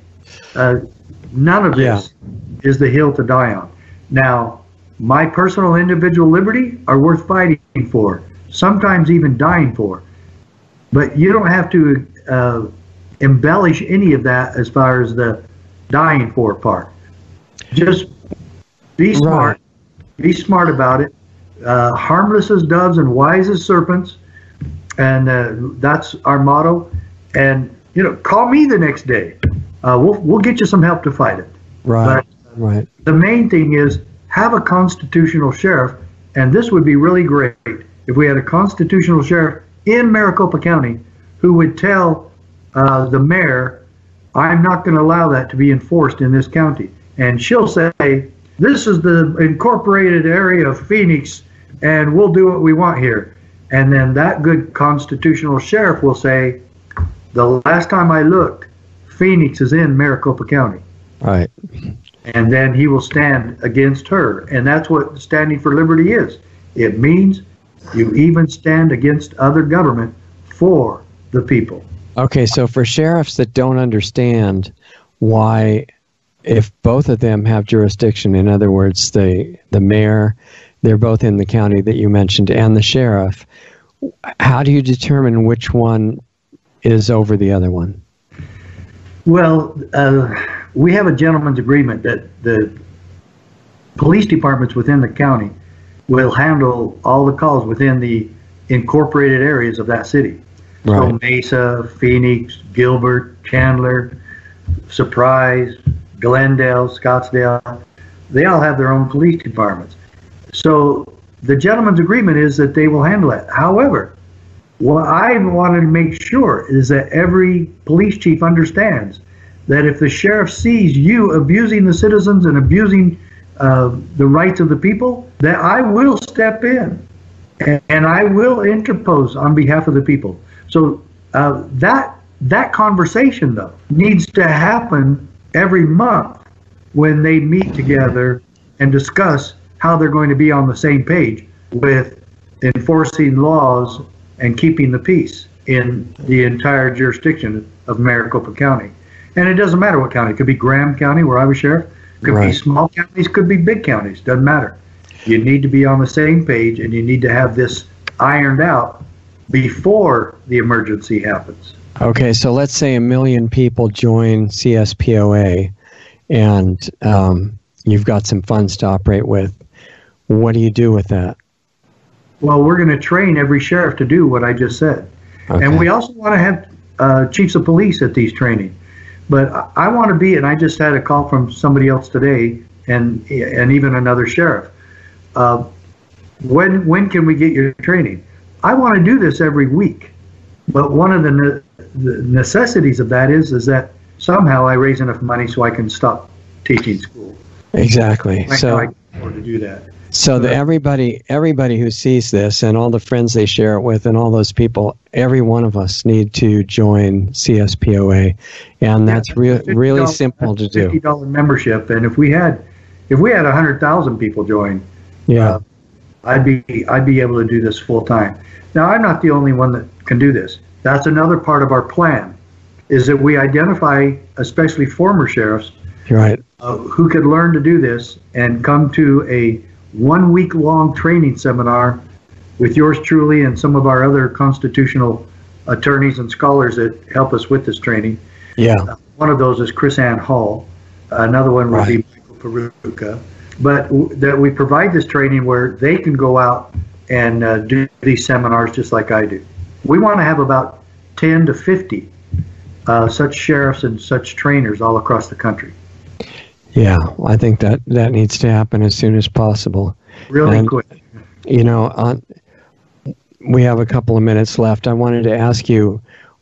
None of this is the hill to die on. Now, my personal individual liberty are worth fighting for, sometimes even dying for. But you don't have to embellish any of that as far as the dying for part. Just be smart. Be smart about it. Harmless as doves and wise as serpents. And that's our motto. And, call me the next day. We'll get you some help to fight it. Right. But the main thing is have a constitutional sheriff. And this would be really great if we had a constitutional sheriff in Maricopa County who would tell the mayor, I'm not going to allow that to be enforced in this county. And she'll say, this is the incorporated area of Phoenix, and we'll do what we want here. And then that good constitutional sheriff will say, the last time I looked, Phoenix is in Maricopa County. Right. And then he will stand against her. And that's what standing for liberty is. It means you even stand against other government for the people. Okay, so for sheriffs that don't understand why, if both of them have jurisdiction, in other words, the mayor, they're both in the county that you mentioned, and the sheriff, how do you determine which one is over the other one? Well, we have a gentleman's agreement that the police departments within the county will handle all the calls within the incorporated areas of that city. Right. So Mesa, Phoenix, Gilbert, Chandler, Surprise, Glendale, Scottsdale, they all have their own police departments. So the gentleman's agreement is that they will handle it. However, what I wanted to make sure is that every police chief understands that if the sheriff sees you abusing the citizens and abusing the rights of the people, that I will step in and I will interpose on behalf of the people. So that conversation, though, needs to happen every month when they meet together and discuss how they're going to be on the same page with enforcing laws and keeping the peace in the entire jurisdiction of Maricopa County. And it doesn't matter what county. It could be Graham County, where I was sheriff. It could be small counties, could be big counties. Doesn't matter. You need to be on the same page, and you need to have this ironed out before the emergency happens. Okay, so let's say 1 million people join CSPOA, and you've got some funds to operate with. What do you do with that? Well, we're going to train every sheriff to do what I just said. Okay. And we also want to have chiefs of police at these trainings. But I want to be, and I just had a call from somebody else today, and even another sheriff. When can we get your training? I want to do this every week. But one of the necessities of that is that somehow I raise enough money so I can stop teaching school. Exactly. So I can afford to do that. So everybody who sees this and all the friends they share it with and all those people, every one of us need to join CSPOA, and that's really simple to do. $50 membership, and if we had 100,000 people join, I'd be able to do this full time. Now, I'm not the only one that can do this. That's another part of our plan, is that we identify, especially former sheriffs, right, who could learn to do this and come to a 1 week long training seminar with yours truly and some of our other constitutional attorneys and scholars that help us with this training. Yeah. One of those is Chris Ann Hall. Another one would be Michael Peruka. But that we provide this training where they can go out and do these seminars just like I do. We want to have about 10 to 50 such sheriffs and such trainers all across the country. Yeah, I think that needs to happen as soon as possible. Really quick. You know, we have a couple of minutes left. I wanted to ask you,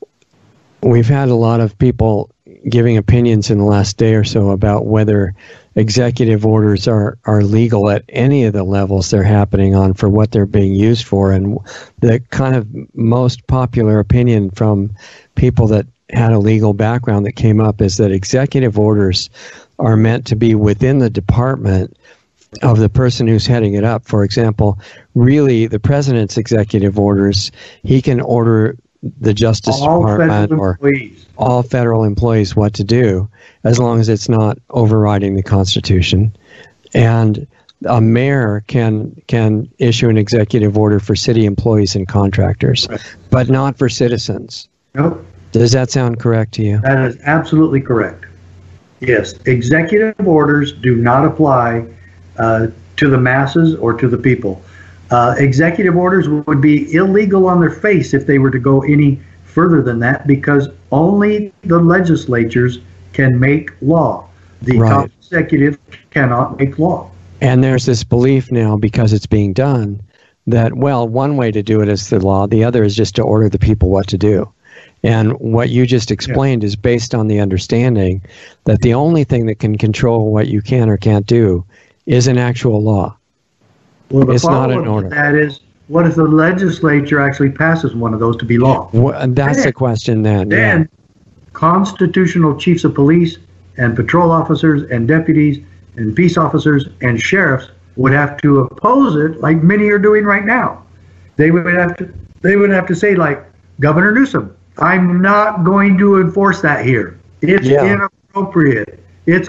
we've had a lot of people giving opinions in the last day or so about whether executive orders are legal at any of the levels they're happening on for what they're being used for. And the kind of most popular opinion from people that had a legal background that came up is that executive orders are meant to be within the department of the person who's heading it up. For example, really the president's executive orders, he can order the Justice Department or all federal employees what to do, as long as it's not overriding the Constitution. And a mayor can issue an executive order for city employees and contractors, but not for citizens. Nope. Does that sound correct to you? That is absolutely correct. Yes, executive orders do not apply to the masses or to the people. Executive orders would be illegal on their face if they were to go any further than that, because only the legislatures can make law. The top executive cannot make law. And there's this belief now, because it's being done, that, well, one way to do it is the law, the other is just to order the people what to do. And what you just explained is based on the understanding that the only thing that can control what you can or can't do is an actual law. Well, it's not an order. That is, what if the legislature actually passes one of those to be law? Well, that's the question then. Then constitutional chiefs of police and patrol officers and deputies and peace officers and sheriffs would have to oppose it, like many are doing right now. They would have to say, like Governor Newsom, I'm not going to enforce that here. It's inappropriate. It's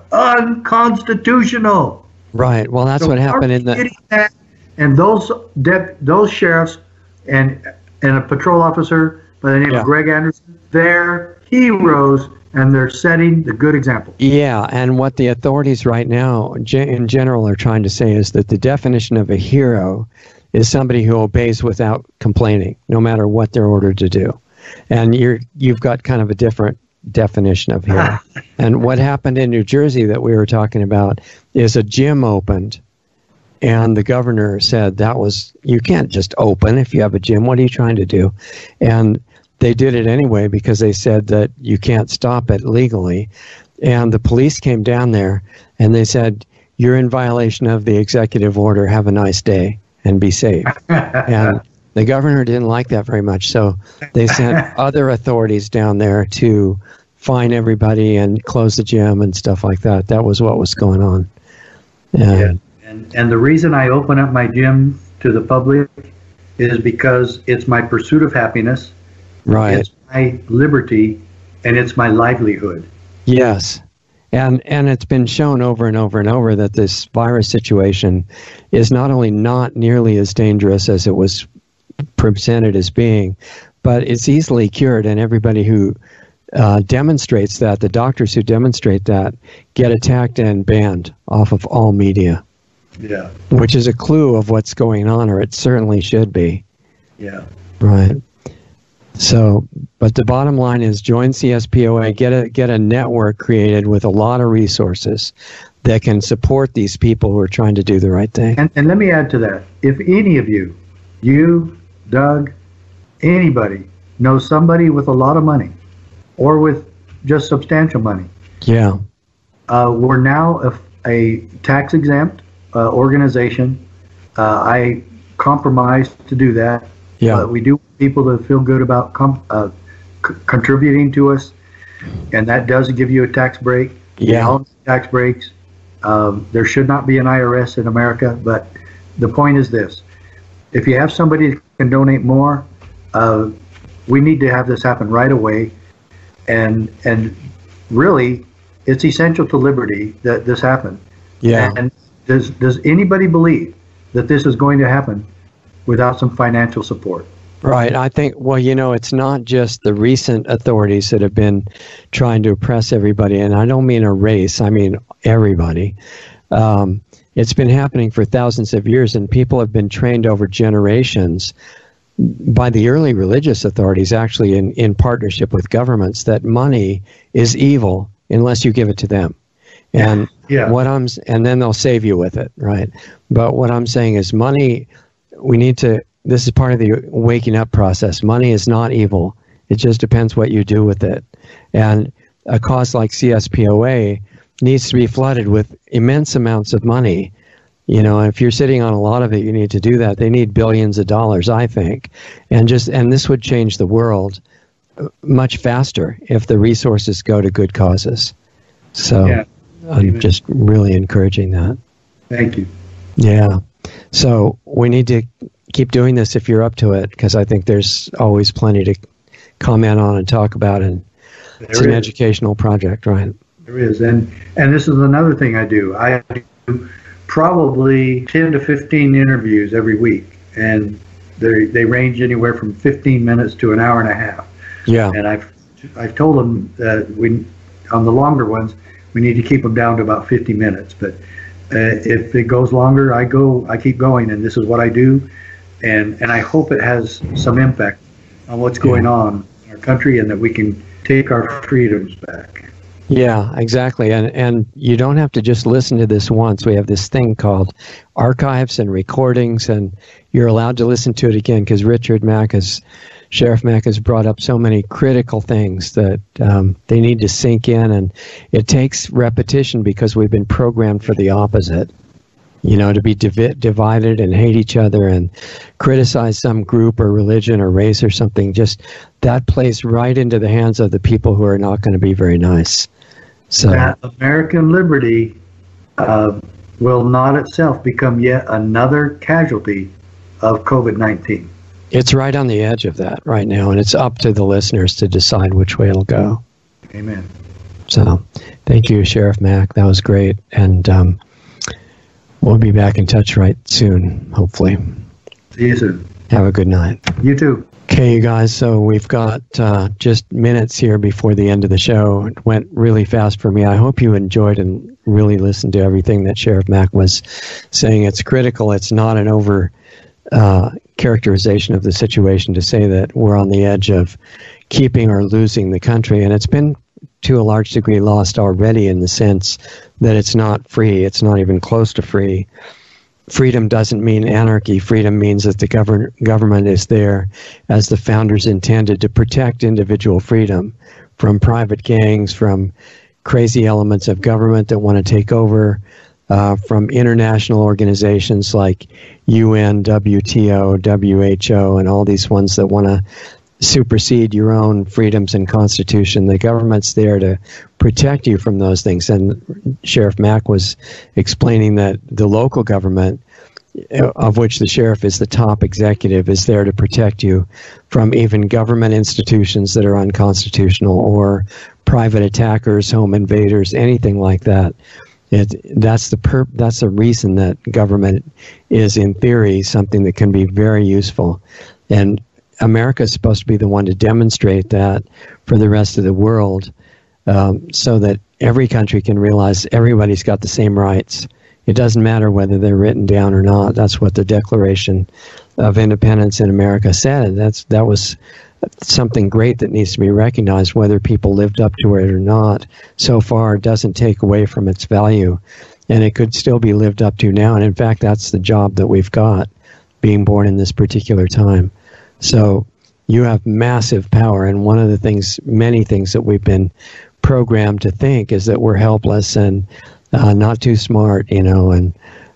unconstitutional. Right. Well, that's what happened in the. And those sheriffs and a patrol officer by the name of Greg Anderson, they're heroes, and they're setting the good example. Yeah, and what the authorities right now, in general, are trying to say is that the definition of a hero is somebody who obeys without complaining, no matter what they're ordered to do. And you've got kind of a different definition of hero. And what happened in New Jersey that we were talking about is a gym opened, and the governor said you can't just open if you have a gym. What are you trying to do? And they did it anyway because they said that you can't stop it legally. And the police came down there and they said, you're in violation of the executive order. Have a nice day and be safe. And the governor didn't like that very much, so they sent other authorities down there to fine everybody and close the gym and stuff like that. That was what was going on. And the reason I open up my gym to the public is because it's my pursuit of happiness, right? It's my liberty, and it's my livelihood. Yes. And it's been shown over and over and over that this virus situation is not only not nearly as dangerous as it was presented as being, but it's easily cured, and everybody who demonstrates that, the doctors who demonstrate that, get attacked and banned off of all media. Yeah. Which is a clue of what's going on, or it certainly should be. Yeah. Right. So, but the bottom line is join CSPOA, get a network created with a lot of resources that can support these people who are trying to do the right thing. And let me add to that. If any of you, Doug, anybody, knows somebody with a lot of money or with just substantial money. Yeah. We're now a tax-exempt organization. I compromised to do that. Yeah. We do want people to feel good about contributing to us, and that does give you a tax break. Yeah. All tax breaks. There should not be an IRS in America, but the point is this. If you have somebody that can donate more, we need to have this happen right away. And really, it's essential to liberty that this happen. Yeah. And does anybody believe that this is going to happen without some financial support? Right. I think, well, it's not just the recent authorities that have been trying to oppress everybody, and I don't mean a race, I mean everybody. It's been happening for thousands of years, and people have been trained over generations by the early religious authorities, actually in partnership with governments, that money is evil unless you give it to them. And and then they'll save you with it, right? But what I'm saying is money, this is part of the waking up process. Money is not evil. It just depends what you do with it. And a cause like CSPOA needs to be flooded with immense amounts of money. And if you're sitting on a lot of it, you need to do that. They need billions of dollars, I think. And this would change the world much faster if the resources go to good causes. So I'm just really encouraging that. Thank you. Yeah. So we need to keep doing this if you're up to it, because I think there's always plenty to comment on and talk about, and it's an educational project, right? There is. And this is another thing I do. I do probably 10 to 15 interviews every week, and they range anywhere from 15 minutes to an hour and a half. Yeah. And I've told them that on the longer ones, we need to keep them down to about 50 minutes. But if it goes longer, I keep going, and this is what I do. And I hope it has some impact on what's going on in our country, and that we can take our freedoms back. Yeah, exactly. And you don't have to just listen to this once. We have this thing called archives and recordings, and you're allowed to listen to it again, because Sheriff Mack has brought up so many critical things that they need to sink in, and it takes repetition because we've been programmed for the opposite. To be divided and hate each other and criticize some group or religion or race or something. Just that plays right into the hands of the people who are not going to be very nice. So that American liberty will not itself become yet another casualty of COVID-19. It's right on the edge of that right now, and it's up to the listeners to decide which way it'll go. Amen. So thank you, Sheriff Mack. That was great. And we'll be back in touch right soon, hopefully. See you soon. Have a good night. You too. Okay, you guys, so we've got just minutes here before the end of the show. It went really fast for me. I hope you enjoyed and really listened to everything that Sheriff Mack was saying. It's critical. It's not an over characterization of the situation to say that we're on the edge of keeping or losing the country. And it's been, to a large degree, lost already, in the sense that it's not free. It's not even close to free. Freedom doesn't mean anarchy. Freedom means that the government is there, as the founders intended, to protect individual freedom from private gangs, from crazy elements of government that want to take over, from international organizations like UN, WTO, WHO, and all these ones that want to supersede your own freedoms and constitution. The government's there to protect you from those things. And Sheriff Mack was explaining that the local government of which the sheriff is the top executive, is there to protect you from even government institutions that are unconstitutional or private attackers, home invaders, anything like that. That's the reason that government is, in theory, something that can be very useful. And America is supposed to be the one to demonstrate that for the rest of the world, so that every country can realize everybody's got the same rights. It doesn't matter whether they're written down or not. That's what the Declaration of Independence in America said. That was something great that needs to be recognized. Whether people lived up to it or not, so far, doesn't take away from its value. And it could still be lived up to now. And in fact, that's the job that we've got, being born in this particular time. So you have massive power. And one of the things, many things that we've been programmed to think is that we're helpless and not too smart, and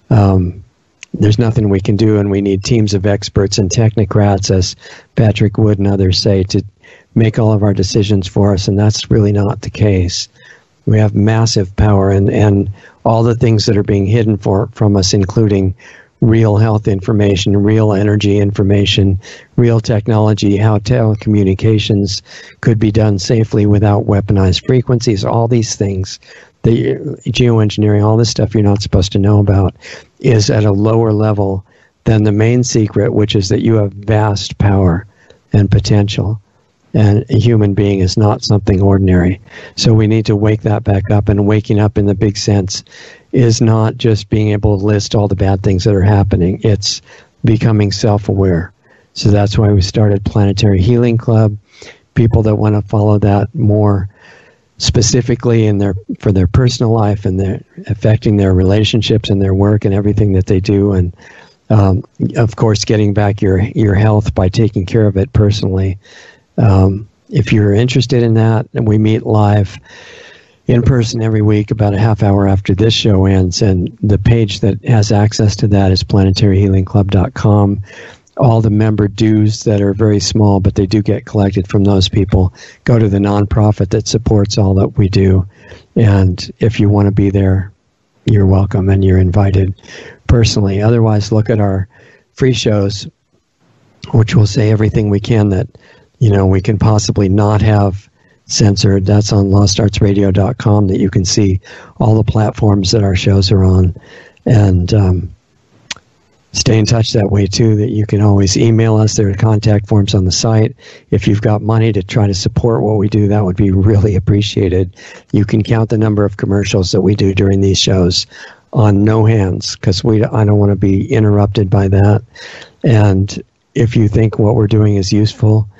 there's nothing we can do, and we need teams of experts and technocrats, as Patrick Wood and others say, to make all of our decisions for us, and that's really not the case. We have massive power, and all the things that are being hidden from us, including real health information, real energy information, real technology, how telecommunications could be done safely without weaponized frequencies, all these things. The geoengineering, all this stuff you're not supposed to know about, is at a lower level than the main secret, which is that you have vast power and potential. And a human being is not something ordinary. So we need to wake that back up. And waking up in the big sense is not just being able to list all the bad things that are happening. It's becoming self-aware. So that's why we started Planetary Healing Club. People that want to follow that more specifically for their personal life and their affecting their relationships and their work and everything that they do, and of course getting back your health by taking care of it personally. If you're interested in that, and we meet live in person every week about a half hour after this show ends, and the page that has access to that is planetaryhealingclub.com. All the member dues that are very small, but they do get collected from those people, go to the nonprofit that supports all that we do. And if you want to be there, you're welcome and you're invited personally. Otherwise, look at our free shows, which will say everything we can that we can possibly not have censored. That's on LostArtsRadio.com, that you can see all the platforms that our shows are on. And stay in touch that way, too, that you can always email us. There are contact forms on the site. If you've got money to try to support what we do, that would be really appreciated. You can count the number of commercials that we do during these shows on no hands, because I don't want to be interrupted by that. And if you think what we're doing is useful,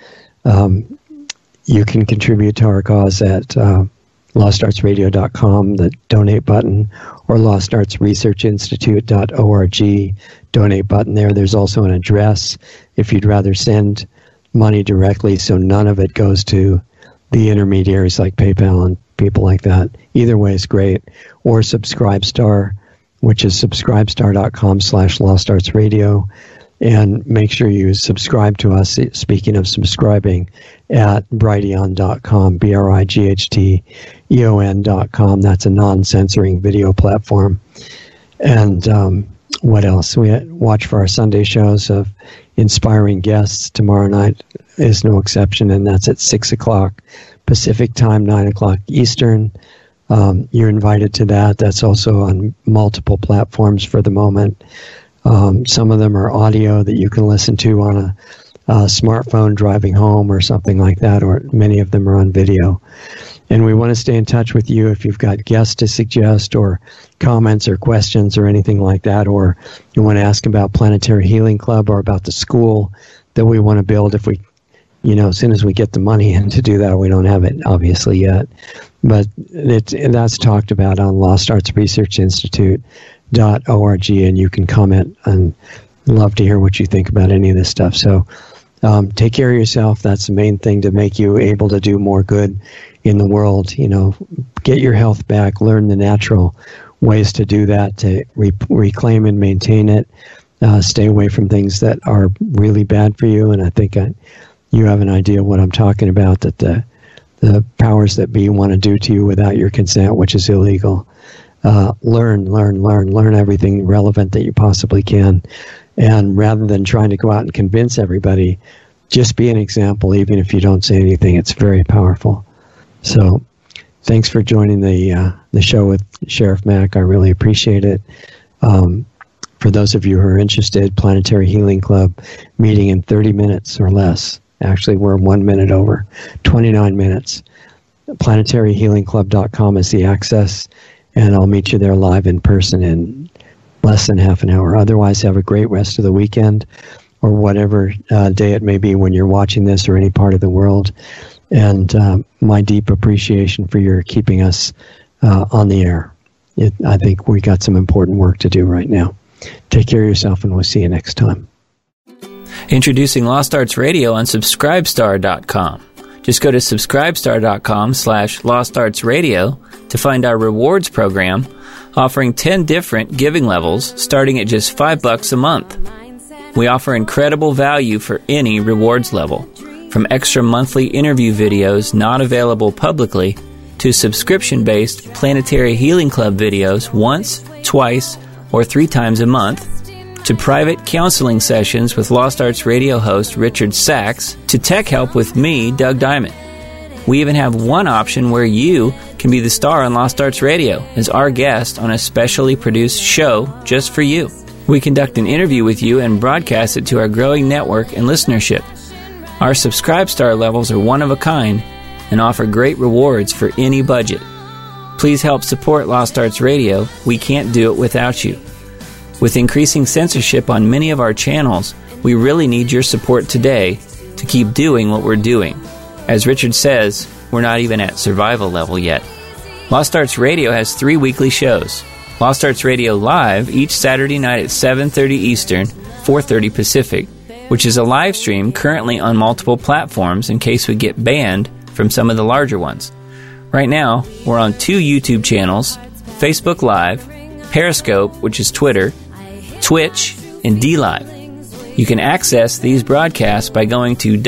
you can contribute to our cause at LostArtsRadio.com, the donate button, or LostArtsResearchInstitute.org, donate button there. There's also an address if you'd rather send money directly, so none of it goes to the intermediaries like PayPal and people like that. Either way is great. Or Subscribestar, which is subscribestar.com/LostArtsRadio. And make sure you subscribe to us, speaking of subscribing, at Brighteon.com, BRIGHTEON.com. That's a non-censoring video platform. And what else? We watch for our Sunday shows of inspiring guests. Tomorrow night is no exception, and that's at 6 o'clock Pacific time, 9 o'clock Eastern. You're invited to that. That's also on multiple platforms for the moment. Some of them are audio that you can listen to on a smartphone driving home or something like that, or many of them are on video. And we want to stay in touch with you if you've got guests to suggest, or comments or questions or anything like that, or you want to ask about Planetary Healing Club or about the school that we want to build. If we, as soon as we get the money in to do that, we don't have it obviously yet, but that's talked about on LostArtsResearchInstitute.org, and you can comment, and love to hear what you think about any of this stuff. So take care of yourself. That's the main thing to make you able to do more good in the world. Get your health back, learn the natural ways to do that, to reclaim and maintain it. Stay away from things that are really bad for you, and I think you have an idea of what I'm talking about, that the powers that be want to do to you without your consent, which is illegal. learn everything relevant that you possibly can. And rather than trying to go out and convince everybody, just be an example, even if you don't say anything. It's very powerful. So thanks for joining the show with Sheriff Mack. I really appreciate it. For those of you who are interested, Planetary Healing Club meeting in 30 minutes or less. Actually, we're 1 minute over, 29 minutes. PlanetaryHealingClub.com is the access, and I'll meet you there live in person in less than half an hour. Otherwise, have a great rest of the weekend or whatever day it may be when you're watching this or any part of the world. And my deep appreciation for your keeping us on the air. I think we got some important work to do right now. Take care of yourself, and we'll see you next time. Introducing Lost Arts Radio on Subscribestar.com. Just go to Subscribestar.com/LostArtsRadio to find our rewards program, offering 10 different giving levels starting at just $5 a month. We offer incredible value for any rewards level, from extra monthly interview videos not available publicly to subscription-based Planetary Healing Club videos once, twice, or 3 times a month, to private counseling sessions with Lost Arts Radio host Richard Sachs, to tech help with me, Doug Diamond. We even have one option where you can be the star on Lost Arts Radio as our guest on a specially produced show just for you. We conduct an interview with you and broadcast it to our growing network and listenership. Our Subscribe Star levels are one of a kind and offer great rewards for any budget. Please help support Lost Arts Radio. We can't do it without you. With increasing censorship on many of our channels, we really need your support today to keep doing what we're doing. As Richard says, we're not even at survival level yet. Lost Arts Radio has 3 weekly shows. Lost Arts Radio Live each Saturday night at 7:30 Eastern, 4:30 Pacific, which is a live stream currently on multiple platforms in case we get banned from some of the larger ones. Right now, we're on 2 YouTube channels, Facebook Live, Periscope, which is Twitter, Twitch, and DLive. You can access these broadcasts by going to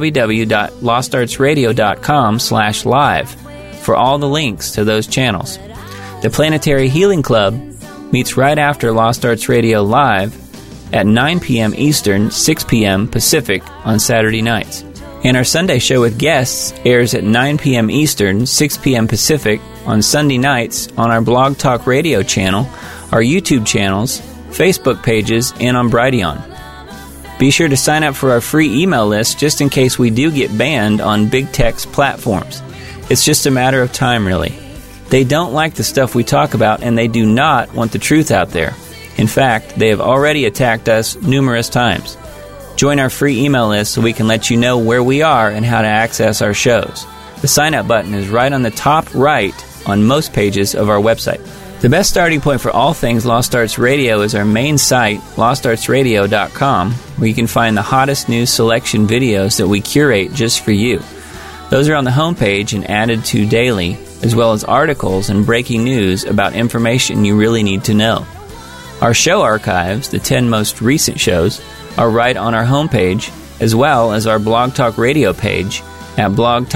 www.lostartsradio.com/live for all the links to those channels. The Planetary Healing Club meets right after Lost Arts Radio Live at 9 p.m. Eastern, 6 p.m. Pacific on Saturday nights. And our Sunday show with guests airs at 9 p.m. Eastern, 6 p.m. Pacific on Sunday nights on our Blog Talk Radio channel, our YouTube channels, Facebook pages, and on Brighteon. Be sure to sign up for our free email list just in case we do get banned on big tech's platforms. It's just a matter of time, really. They don't like the stuff we talk about, and they do not want the truth out there. In fact, they have already attacked us numerous times. Join our free email list so we can let you know where we are and how to access our shows. The sign-up button is right on the top right on most pages of our website. The best starting point for all things Lost Arts Radio is our main site, LostArtsRadio.com, where you can find the hottest news selection videos that we curate just for you. Those are on the homepage and added to daily, as well as articles and breaking news about information you really need to know. Our show archives, the 10 most recent shows, are right on our homepage, as well as our Blog Talk Radio page at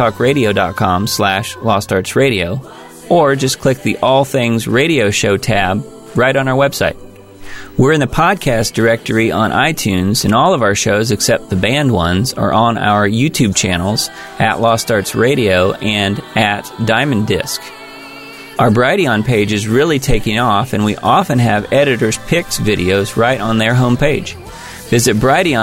blogtalkradio.com/LostArtsRadio, or just click the All Things Radio Show tab right on our website. We're in the podcast directory on iTunes, and all of our shows, except the banned ones, are on our YouTube channels at Lost Arts Radio and at Diamond Disc. Our Brighteon page is really taking off, and we often have editors' picks videos right on their homepage. Visit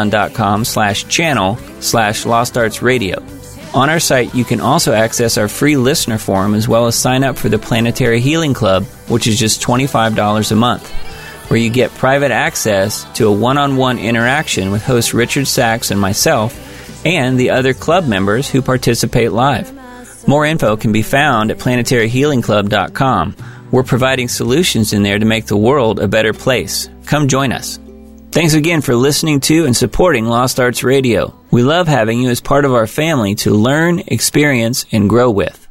brighteon.com/channel/LostArtsRadio. On our site, you can also access our free listener forum as well as sign up for the Planetary Healing Club, which is just $25 a month, where you get private access to a one-on-one interaction with host Richard Sachs and myself and the other club members who participate live. More info can be found at planetaryhealingclub.com. We're providing solutions in there to make the world a better place. Come join us. Thanks again for listening to and supporting Lost Arts Radio. We love having you as part of our family to learn, experience, and grow with.